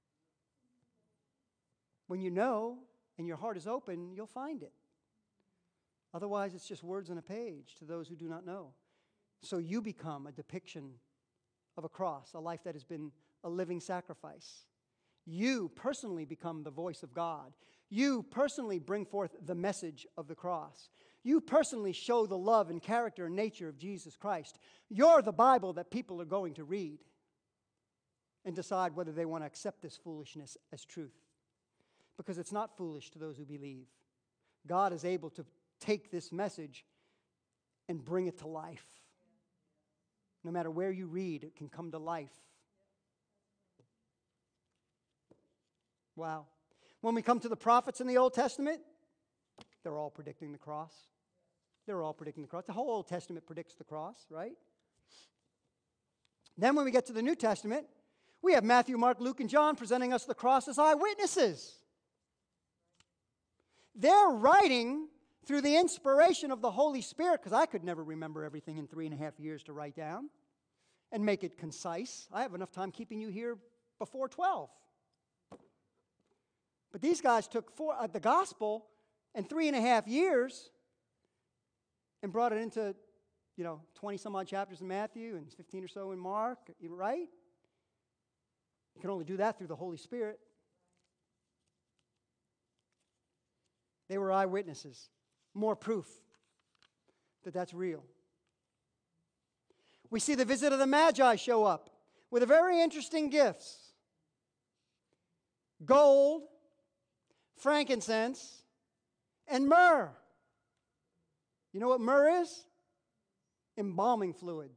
When you know and your heart is open, you'll find it. Otherwise, it's just words on a page to those who do not know. So you become a depiction of a cross, a life that has been a living sacrifice. You personally become the voice of God. You personally bring forth the message of the cross. You personally show the love and character and nature of Jesus Christ. You're the Bible that people are going to read and decide whether they want to accept this foolishness as truth. Because it's not foolish to those who believe. God is able to take this message and bring it to life. No matter where you read, it can come to life. Wow. When we come to the prophets in the Old Testament, they're all predicting the cross. They're all predicting the cross. The whole Old Testament predicts the cross, right? Then when we get to the New Testament, we have Matthew, Mark, Luke, and John presenting us the cross as eyewitnesses. They're writing through the inspiration of the Holy Spirit, because I could never remember everything in 3.5 years to write down and make it concise. I have enough time keeping you here before 12. But these guys took the gospel in 3.5 years and brought it into, 20 some odd chapters in Matthew and 15 or so in Mark, right? You can only do that through the Holy Spirit. They were eyewitnesses. More proof that that's real. We see the visit of the Magi show up with a very interesting gifts. Gold, frankincense, and myrrh. You know what myrrh is? Embalming fluid.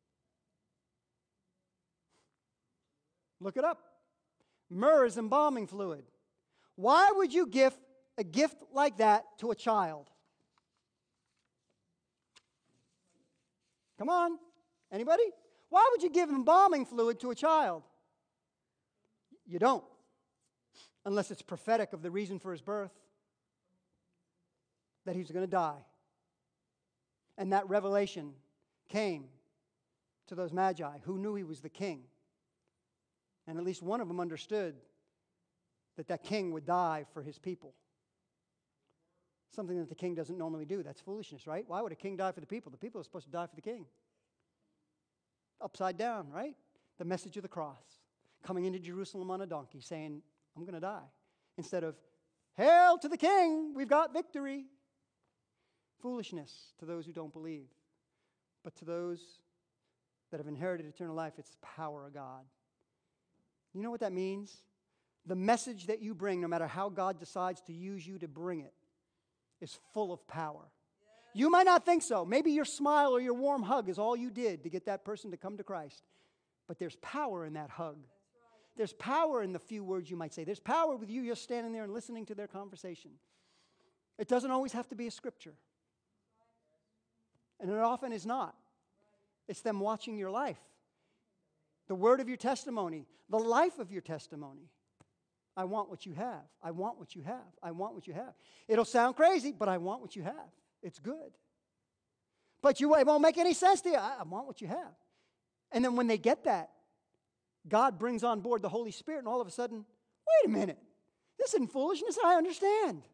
Look it up. Myrrh is embalming fluid. Why would you give a gift like that to a child? Come on. Anybody? Why would you give embalming fluid to a child? You don't. Unless it's prophetic of the reason for his birth. That he was going to die. And that revelation came to those magi who knew he was the king. And at least one of them understood that that king would die for his people. Something that the king doesn't normally do. That's foolishness, right? Why would a king die for the people? The people are supposed to die for the king. Upside down, right? The message of the cross. Coming into Jerusalem on a donkey saying, I'm going to die. Instead of, hail to the king, we've got victory. Foolishness to those who don't believe. But to those that have inherited eternal life, it's the power of God. You know what that means? The message that you bring, no matter how God decides to use you to bring it, is full of power. You might not think so. Maybe your smile or your warm hug is all you did to get that person to come to Christ. But there's power in that hug. There's power in the few words you might say. There's power with you just standing there and listening to their conversation. It doesn't always have to be a scripture. And it often is not. It's them watching your life. The word of your testimony. The life of your testimony. I want what you have. I want what you have. I want what you have. It'll sound crazy, but I want what you have. It's good. But it won't make any sense to you. I want what you have. And then when they get that, God brings on board the Holy Spirit, and all of a sudden, wait a minute. This isn't foolishness. I understand.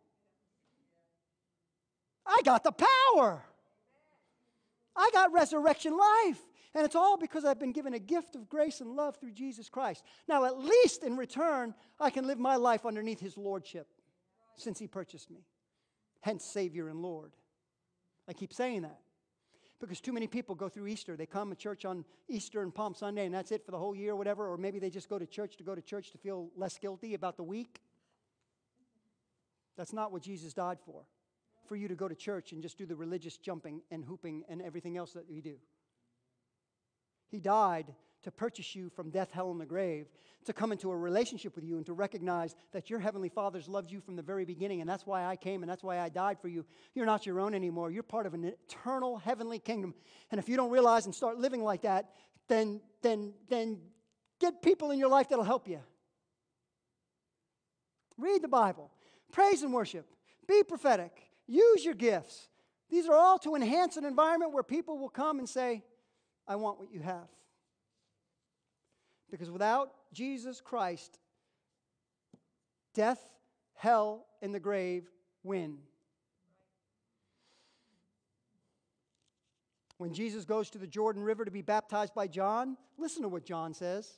I got the power. I got resurrection life. And it's all because I've been given a gift of grace and love through Jesus Christ. Now, at least in return, I can live my life underneath His lordship since He purchased me. Hence, Savior and Lord. I keep saying that because too many people go through Easter. They come to church on Easter and Palm Sunday, and that's it for the whole year or whatever. Or maybe they just go to church to feel less guilty about the week. That's not what Jesus died for you to go to church and just do the religious jumping and hooping and everything else that we do. He died to purchase you from death, hell, and the grave, to come into a relationship with you and to recognize that your Heavenly Father's loved you from the very beginning, and that's why I came and that's why I died for you. You're not your own anymore. You're part of an eternal heavenly kingdom. And if you don't realize and start living like that, then get people in your life that'll help you. Read the Bible. Praise and worship. Be prophetic. Use your gifts. These are all to enhance an environment where people will come and say, I want what you have. Because without Jesus Christ, death, hell, and the grave win. When Jesus goes to the Jordan River to be baptized by John, listen to what John says.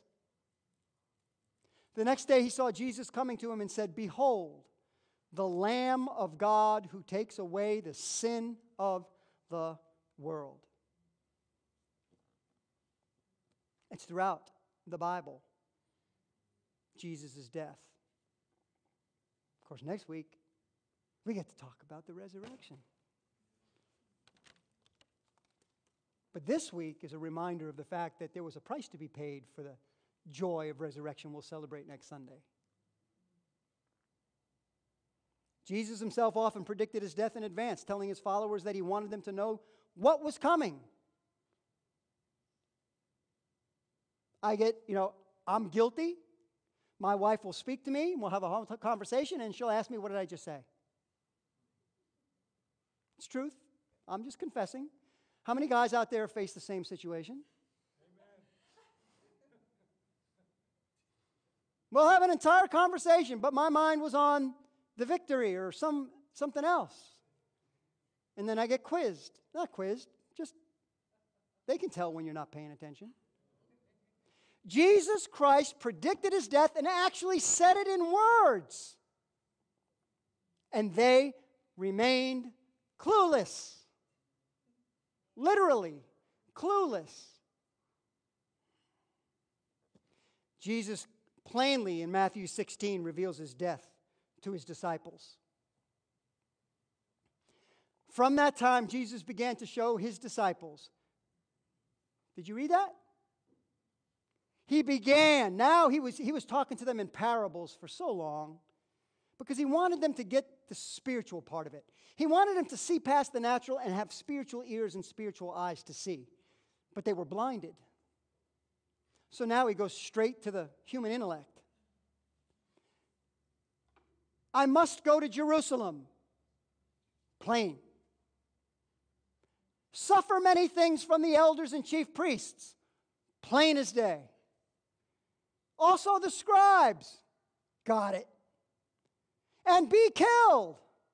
The next day he saw Jesus coming to him and said, Behold, the Lamb of God who takes away the sin of the world. It's throughout the Bible, Jesus' death. Of course, next week, we get to talk about the resurrection. But this week is a reminder of the fact that there was a price to be paid for the joy of resurrection we'll celebrate next Sunday. Jesus himself often predicted his death in advance, telling his followers that he wanted them to know what was coming. I'm guilty. My wife will speak to me, and we'll have a conversation, and she'll ask me, what did I just say? It's truth. I'm just confessing. How many guys out there face the same situation? Amen. We'll have an entire conversation, but my mind was on the victory or something else. And then I get quizzed. Not quizzed, just they can tell when you're not paying attention. Jesus Christ predicted his death and actually said it in words. And they remained clueless. Literally, clueless. Jesus plainly in Matthew 16 reveals his death to his disciples. From that time, Jesus began to show his disciples. Did you read that? He began. Now he was talking to them in parables for so long because he wanted them to get the spiritual part of it. He wanted them to see past the natural and have spiritual ears and spiritual eyes to see. But they were blinded. So now he goes straight to the human intellect. I must go to Jerusalem. Plain. Suffer many things from the elders and chief priests. Plain as day. Also the scribes. Got it. And be killed.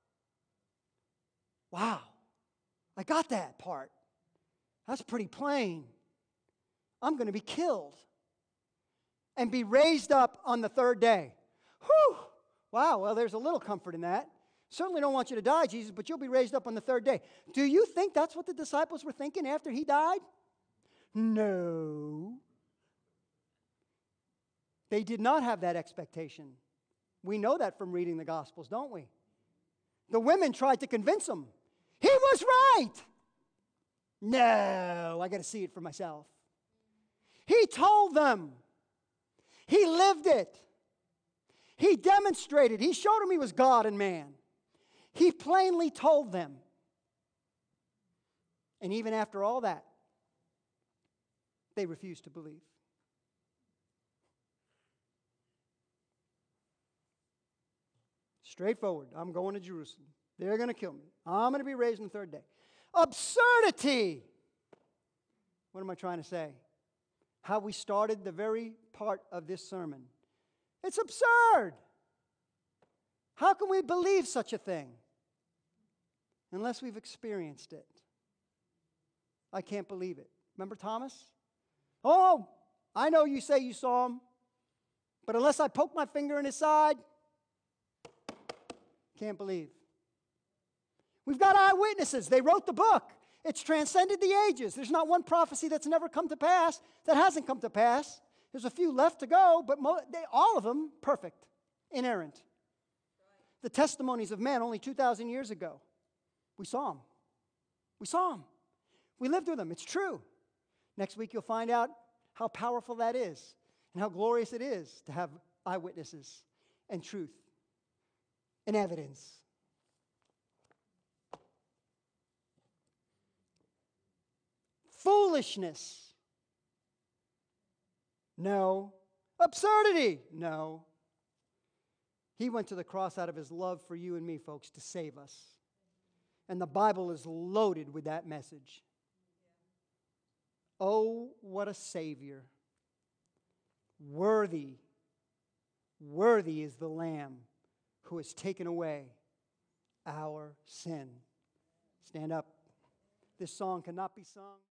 Wow. I got that part. That's pretty plain. I'm going to be killed. And be raised up on the third day. Whew. Wow, well, there's a little comfort in that. Certainly don't want you to die, Jesus, but you'll be raised up on the third day. Do you think that's what the disciples were thinking after he died? No. They did not have that expectation. We know that from reading the Gospels, don't we? The women tried to convince him. He was right. No, I got to see it for myself. He told them. He lived it. He demonstrated. He showed them he was God and man. He plainly told them. And even after all that, they refused to believe. Straightforward. I'm going to Jerusalem. They're going to kill me. I'm going to be raised on the third day. Absurdity! What am I trying to say? how we started the very part of this sermon. It's absurd. How can we believe such a thing unless we've experienced it? I can't believe it. Remember Thomas? Oh, I know you say you saw him, but unless I poke my finger in his side, can't believe. We've got eyewitnesses. They wrote the book. It's transcended the ages. There's not one prophecy that's never come to pass that hasn't come to pass. There's a few left to go, but all of them perfect, inerrant. The testimonies of men only 2,000 years ago. We saw them. We saw them. We lived with them. It's true. Next week you'll find out how powerful that is and how glorious it is to have eyewitnesses and truth and evidence. Foolishness. No. Absurdity. No. He went to the cross out of his love for you and me, folks, to save us. And the Bible is loaded with that message. Oh, what a Savior. Worthy is the Lamb who has taken away our sin. Stand up. This song cannot be sung.